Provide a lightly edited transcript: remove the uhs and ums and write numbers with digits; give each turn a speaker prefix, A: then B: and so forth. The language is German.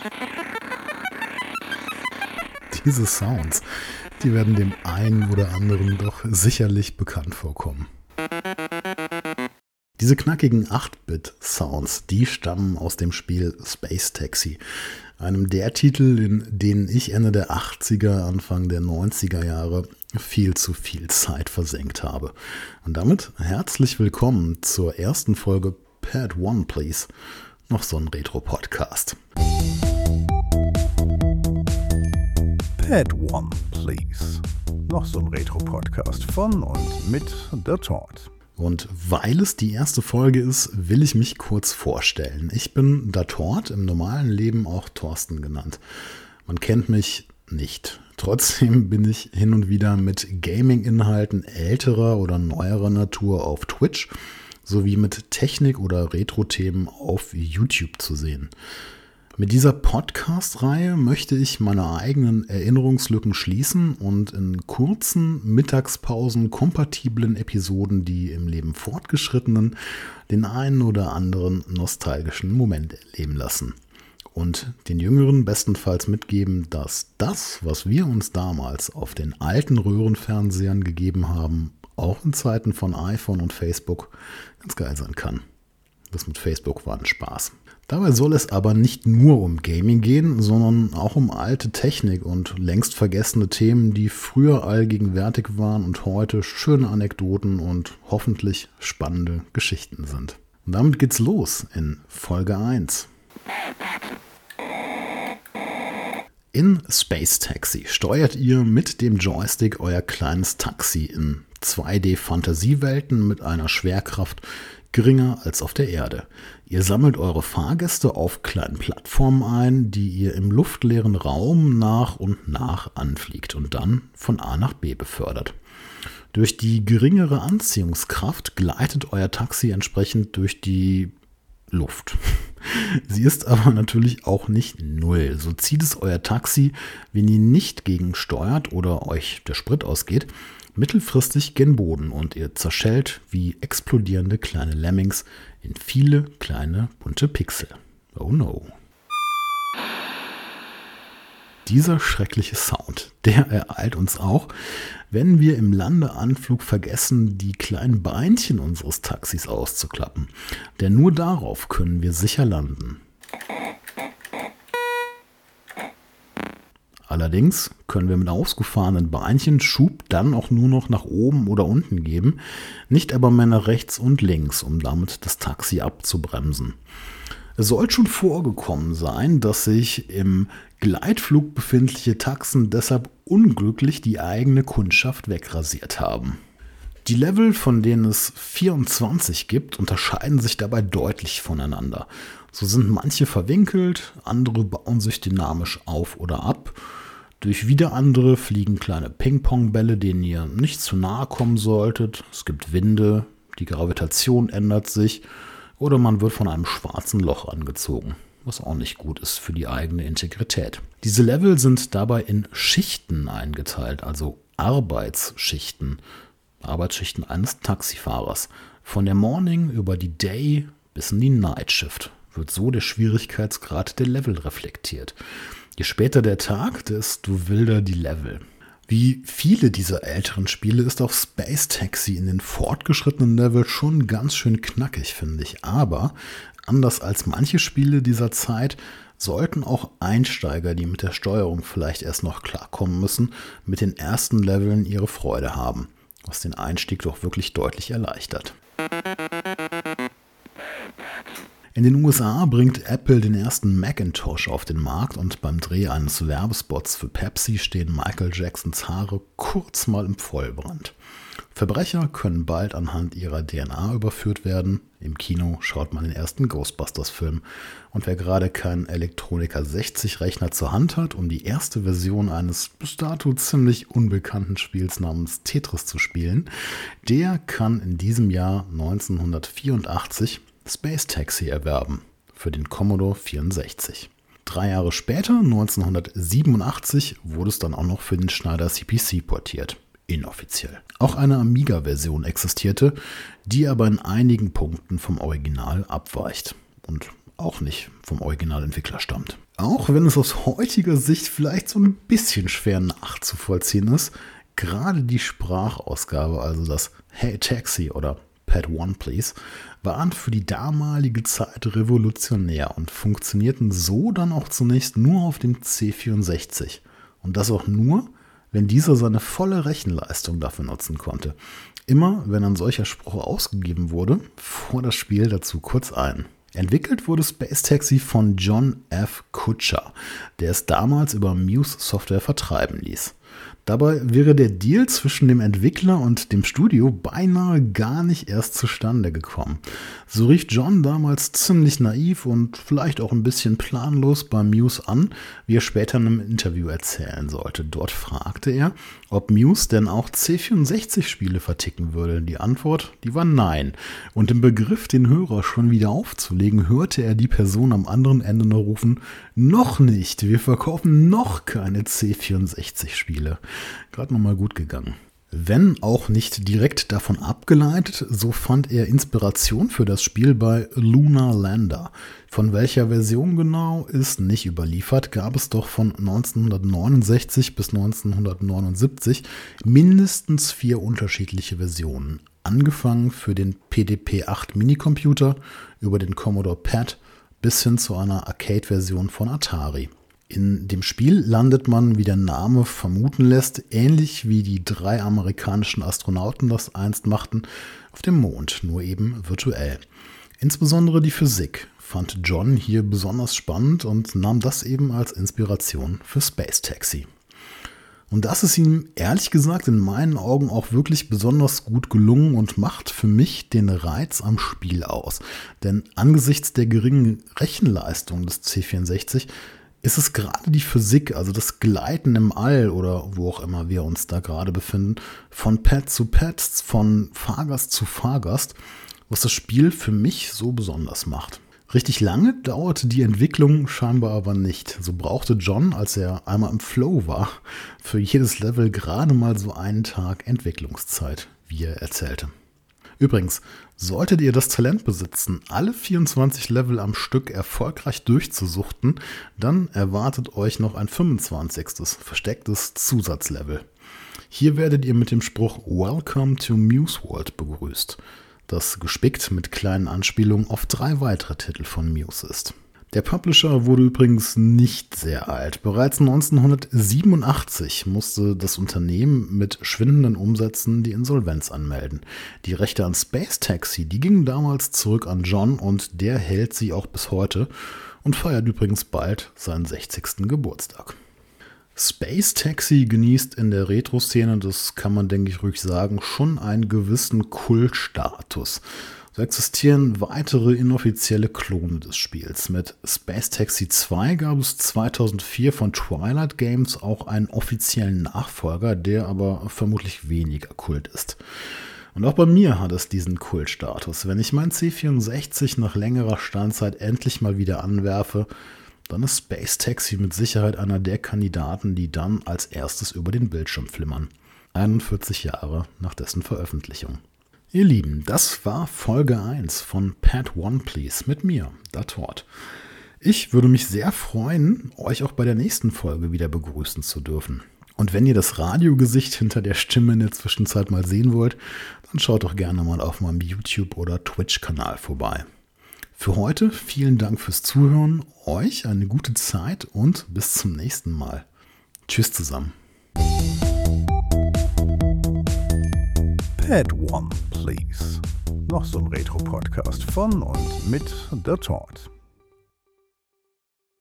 A: Diese Sounds, die werden dem einen oder anderen doch sicherlich bekannt vorkommen. Diese knackigen 8-Bit-Sounds, die stammen aus dem Spiel Space Taxi, einem der Titel, in denen ich Ende der 80er, Anfang der 90er Jahre viel zu viel Zeit versenkt habe. Und damit herzlich willkommen zur ersten Folge Pad One Please, noch so ein Retro-Podcast.
B: Pad One Please, noch so ein Retro-Podcast von und mit The Tort.
A: Und weil es die erste Folge ist, will ich mich kurz vorstellen. Ich bin der Tort, im normalen Leben auch Thorsten genannt. Man kennt mich nicht. Trotzdem bin ich hin und wieder mit Gaming-Inhalten älterer oder neuerer Natur auf Twitch sowie mit Technik- oder Retro-Themen auf YouTube zu sehen. Mit dieser Podcast-Reihe möchte ich meine eigenen Erinnerungslücken schließen und in kurzen Mittagspausen kompatiblen Episoden, die im Leben Fortgeschrittenen den einen oder anderen nostalgischen Moment erleben lassen. Und den Jüngeren bestenfalls mitgeben, dass das, was wir uns damals auf den alten Röhrenfernsehern gegeben haben, auch in Zeiten von iPhone und Facebook ganz geil sein kann. Das mit Facebook war ein Spaß. Dabei soll es aber nicht nur um Gaming gehen, sondern auch um alte Technik und längst vergessene Themen, die früher allgegenwärtig waren und heute schöne Anekdoten und hoffentlich spannende Geschichten sind. Und damit geht's los in Folge 1. In Space Taxi steuert ihr mit dem Joystick euer kleines Taxi in 2D-Fantasiewelten mit einer Schwerkraft geringer als auf der Erde. Ihr sammelt eure Fahrgäste auf kleinen Plattformen ein, die ihr im luftleeren Raum nach und nach anfliegt und dann von A nach B befördert. Durch die geringere Anziehungskraft gleitet euer Taxi entsprechend durch die Luft. Sie ist aber natürlich auch nicht null. So zieht es euer Taxi, wenn ihr nicht gegensteuert oder euch der Sprit ausgeht, mittelfristig gen Boden und ihr zerschellt wie explodierende kleine Lemmings in viele kleine bunte Pixel. Oh no. Dieser schreckliche Sound, der ereilt uns auch, wenn wir im Landeanflug vergessen, die kleinen Beinchen unseres Taxis auszuklappen. Denn nur darauf können wir sicher landen. Allerdings können wir mit ausgefahrenen Beinchen Schub dann auch nur noch nach oben oder unten geben, nicht aber mehr nach rechts und links, um damit das Taxi abzubremsen. Es soll schon vorgekommen sein, dass sich im Gleitflug befindliche Taxen deshalb unglücklich die eigene Kundschaft wegrasiert haben. Die Level, von denen es 24 gibt, unterscheiden sich dabei deutlich voneinander. So sind manche verwinkelt, andere bauen sich dynamisch auf oder ab. Durch wieder andere fliegen kleine Ping-Pong-Bälle, denen ihr nicht zu nahe kommen solltet. Es gibt Winde, die Gravitation ändert sich oder man wird von einem schwarzen Loch angezogen, was auch nicht gut ist für die eigene Integrität. Diese Level sind dabei in Schichten eingeteilt, also Arbeitsschichten eines Taxifahrers. Von der Morning über die Day bis in die Night Shift wird so der Schwierigkeitsgrad der Level reflektiert. Je später der Tag, desto wilder die Level. Wie viele dieser älteren Spiele ist auch Space Taxi in den fortgeschrittenen Level schon ganz schön knackig, finde ich. Aber anders als manche Spiele dieser Zeit sollten auch Einsteiger, die mit der Steuerung vielleicht erst noch klarkommen müssen, mit den ersten Leveln ihre Freude haben, was den Einstieg doch wirklich deutlich erleichtert. In den USA bringt Apple den ersten Macintosh auf den Markt und beim Dreh eines Werbespots für Pepsi stehen Michael Jacksons Haare kurz mal im Vollbrand. Verbrecher können bald anhand ihrer DNA überführt werden. Im Kino schaut man den ersten Ghostbusters-Film. Und wer gerade keinen Electronica 60-Rechner zur Hand hat, um die erste Version eines bis dato ziemlich unbekannten Spiels namens Tetris zu spielen, der kann in diesem Jahr 1984 Space Taxi erwerben für den Commodore 64. 3 Jahre später, 1987, wurde es dann auch noch für den Schneider CPC portiert. Inoffiziell. Auch eine Amiga-Version existierte, die aber in einigen Punkten vom Original abweicht. Und auch nicht vom Originalentwickler stammt. Auch wenn es aus heutiger Sicht vielleicht so ein bisschen schwer nachzuvollziehen ist, gerade die Sprachausgabe, also das Hey Taxi oder Pad One Please, waren für die damalige Zeit revolutionär und funktionierten so dann auch zunächst nur auf dem C64. Und das auch nur, wenn dieser seine volle Rechenleistung dafür nutzen konnte. Immer wenn ein solcher Spruch ausgegeben wurde, fuhr das Spiel dazu kurz ein. Entwickelt wurde Space Taxi von John F. Kutscher, der es damals über Muse Software vertreiben ließ. Dabei wäre der Deal zwischen dem Entwickler und dem Studio beinahe gar nicht erst zustande gekommen. So rief John damals ziemlich naiv und vielleicht auch ein bisschen planlos bei Muse an, wie er später in einem Interview erzählen sollte. Dort fragte er, ob Muse denn auch C64-Spiele verticken würde. Die Antwort, die war nein. Und im Begriff, den Hörer schon wieder aufzulegen, hörte er die Person am anderen Ende nur rufen, noch nicht, wir verkaufen noch keine C64-Spiele. Gerade nochmal gut gegangen. Wenn auch nicht direkt davon abgeleitet, so fand er Inspiration für das Spiel bei Lunar Lander. Von welcher Version genau ist nicht überliefert, gab es doch von 1969 bis 1979 mindestens 4 unterschiedliche Versionen. Angefangen für den PDP-8 Minicomputer, über den Commodore PAD bis hin zu einer Arcade-Version von Atari. In dem Spiel landet man, wie der Name vermuten lässt, ähnlich wie die 3 amerikanischen Astronauten das einst machten, auf dem Mond, nur eben virtuell. Insbesondere die Physik fand John hier besonders spannend und nahm das eben als Inspiration für Space Taxi. Und das ist ihm ehrlich gesagt in meinen Augen auch wirklich besonders gut gelungen und macht für mich den Reiz am Spiel aus. Denn angesichts der geringen Rechenleistung des C64 ist es gerade die Physik, also das Gleiten im All oder wo auch immer wir uns da gerade befinden, von Pad zu Pad, von Fahrgast zu Fahrgast, was das Spiel für mich so besonders macht. Richtig lange dauerte die Entwicklung scheinbar aber nicht. So brauchte John, als er einmal im Flow war, für jedes Level gerade mal so einen Tag Entwicklungszeit, wie er erzählte. Übrigens, solltet ihr das Talent besitzen, alle 24 Level am Stück erfolgreich durchzusuchten, dann erwartet euch noch ein 25. verstecktes Zusatzlevel. Hier werdet ihr mit dem Spruch Welcome to Muse World begrüßt, das gespickt mit kleinen Anspielungen auf 3 weitere Titel von Muse ist. Der Publisher wurde übrigens nicht sehr alt. Bereits 1987 musste das Unternehmen mit schwindenden Umsätzen die Insolvenz anmelden. Die Rechte an Space Taxi, die gingen damals zurück an John und der hält sie auch bis heute und feiert übrigens bald seinen 60. Geburtstag. Space Taxi genießt in der Retro-Szene, das kann man denke ich ruhig sagen, schon einen gewissen Kultstatus. So existieren weitere inoffizielle Klone des Spiels. Mit Space Taxi 2 gab es 2004 von Twilight Games auch einen offiziellen Nachfolger, der aber vermutlich weniger Kult ist. Und auch bei mir hat es diesen Kultstatus. Wenn ich mein C64 nach längerer Standzeit endlich mal wieder anwerfe, dann ist Space Taxi mit Sicherheit einer der Kandidaten, die dann als erstes über den Bildschirm flimmern. 41 Jahre nach dessen Veröffentlichung. Ihr Lieben, das war Folge 1 von Pad One Please mit mir, der Tort. Ich würde mich sehr freuen, euch auch bei der nächsten Folge wieder begrüßen zu dürfen. Und wenn ihr das Radiogesicht hinter der Stimme in der Zwischenzeit mal sehen wollt, dann schaut doch gerne mal auf meinem YouTube- oder Twitch-Kanal vorbei. Für heute vielen Dank fürs Zuhören, euch eine gute Zeit und bis zum nächsten Mal. Tschüss zusammen.
B: Pad One Please. Noch so ein Retro-Podcast von und mit der Tort.